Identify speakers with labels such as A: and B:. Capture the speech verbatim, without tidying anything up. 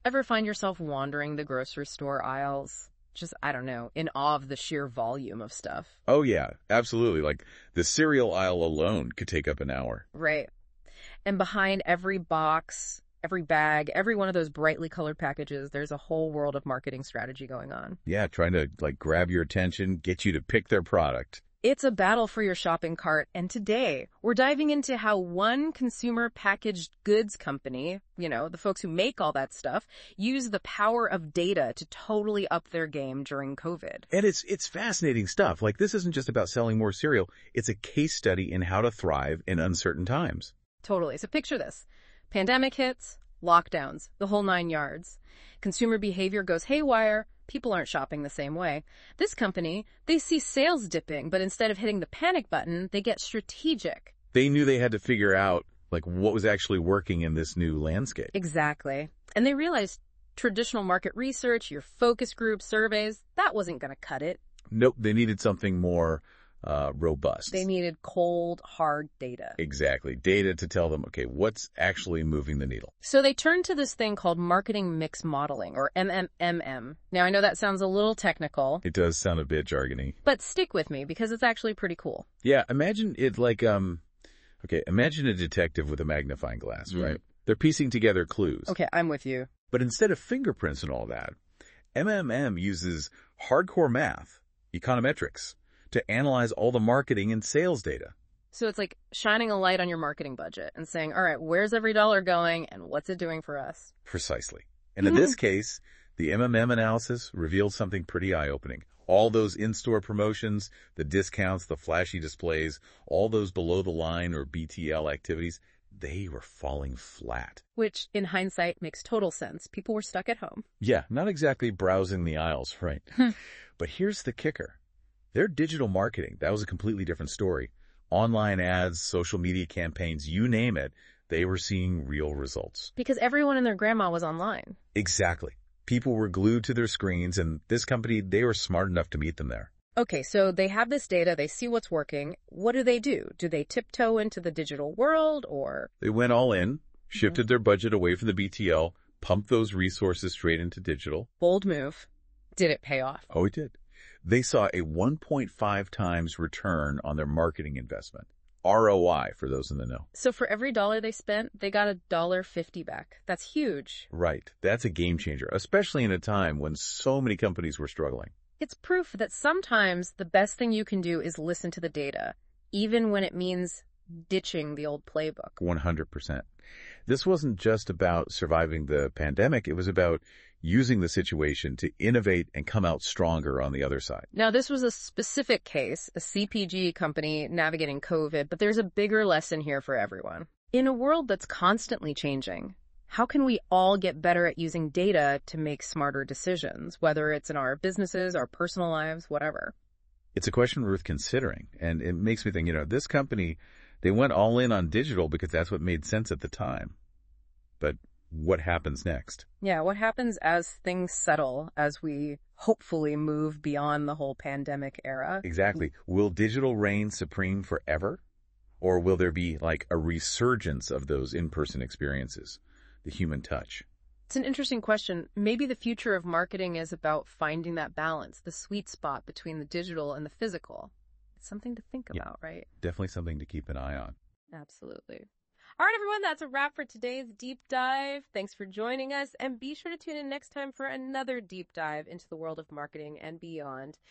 A: Ever find yourself wandering the grocery store aisles? Just, I don't know, in awe of the sheer volume of stuff.
B: Oh, yeah, absolutely. Like, the cereal aisle alone could take up an hour.
A: Right. And behind every box, every bag, every one of those brightly colored packages, there's a whole world of marketing strategy going on.
B: Yeah, trying to, like, grab your attention, get you to pick their product.
A: It's a battle for your shopping cart, and today we're diving into how one consumer packaged goods company, you know, the folks who make all that stuff, use the power of data to totally up their game during COVID.
B: And it's it's fascinating stuff. Like, this isn't just about selling more cereal. It's a case study in how to thrive in uncertain times.
A: Totally. So picture this. Pandemic hits, lockdowns, the whole nine yards. Consumer behavior goes haywire. People aren't shopping the same way. This company, they see sales dipping, but instead of hitting the panic button, they get strategic.
B: They knew they had to figure out, like, what was actually working in this new landscape.
A: Exactly. And they realized traditional market research, your focus group surveys, that wasn't going to cut it.
B: Nope, they needed something more uh, robust.
A: They needed cold, hard data.
B: Exactly. Data to tell them, okay, what's actually moving the needle.
A: So they turned to this thing called marketing mix modeling, or M M M M. Now, I know that sounds a little technical.
B: It does sound a bit jargony.
A: But stick with me, because it's actually pretty cool.
B: Yeah, imagine it like, um, okay, imagine a detective with a magnifying glass,
A: Mm.
B: right? They're piecing together clues.
A: Okay, I'm with you.
B: But instead of fingerprints and all that, M M M uses hardcore math, econometrics, to analyze all the marketing and sales data.
A: So it's like shining a light on your marketing budget and saying, all right, where's every dollar going and what's it doing for us?
B: Precisely. And in this case, the M M M analysis revealed something pretty eye-opening. All those in-store promotions, the discounts, the flashy displays, all those below-the-line or B T L activities, they were falling flat.
A: Which, in hindsight, makes total sense. People were stuck at home.
B: Yeah, not exactly browsing the aisles, right? But here's the kicker. Their digital marketing, that was a completely different story. Online ads, social media campaigns, you name it, they were seeing real results.
A: Because everyone and their grandma was online.
B: Exactly. People were glued to their screens, and this company, they were smart enough to meet them there.
A: Okay, so they have this data, they see what's working. What do they do? Do they tiptoe into the digital world, or?
B: They went all in, shifted their budget away from the B T L, pumped those resources straight into digital.
A: Bold move. Did it pay off?
B: Oh, it did. They saw a one point five times return on their marketing investment. R O I, for those in the know.
A: So for every dollar they spent, they got a dollar fifty back. That's huge.
B: Right. That's a game changer, especially in a time when so many companies were struggling.
A: It's proof that sometimes the best thing you can do is listen to the data, even when it means ditching the old playbook.
B: one hundred percent. This wasn't just about surviving the pandemic. It was about using the situation to innovate and come out stronger on the other side.
A: Now, this was a specific case, a C P G company navigating COVID, but there's a bigger lesson here for everyone. In a world that's constantly changing, how can we all get better at using data to make smarter decisions, whether it's in our businesses, our personal lives, whatever?
B: It's a question worth considering. And it makes me think, you know, this company, they went all in on digital because that's what made sense at the time. But what happens next?
A: Yeah, what happens as things settle, as we hopefully move beyond the whole pandemic era?
B: Exactly. Will digital reign supreme forever? Or will there be like a resurgence of those in-person experiences, the human touch?
A: It's an interesting question. Maybe the future of marketing is about finding that balance, the sweet spot between the digital and the physical. It's something to think
B: Yeah.
A: about, right?
B: Definitely something to keep an eye on.
A: Absolutely. All right, everyone, that's a wrap for today's deep dive. Thanks for joining us, and be sure to tune in next time for another deep dive into the world of marketing and beyond.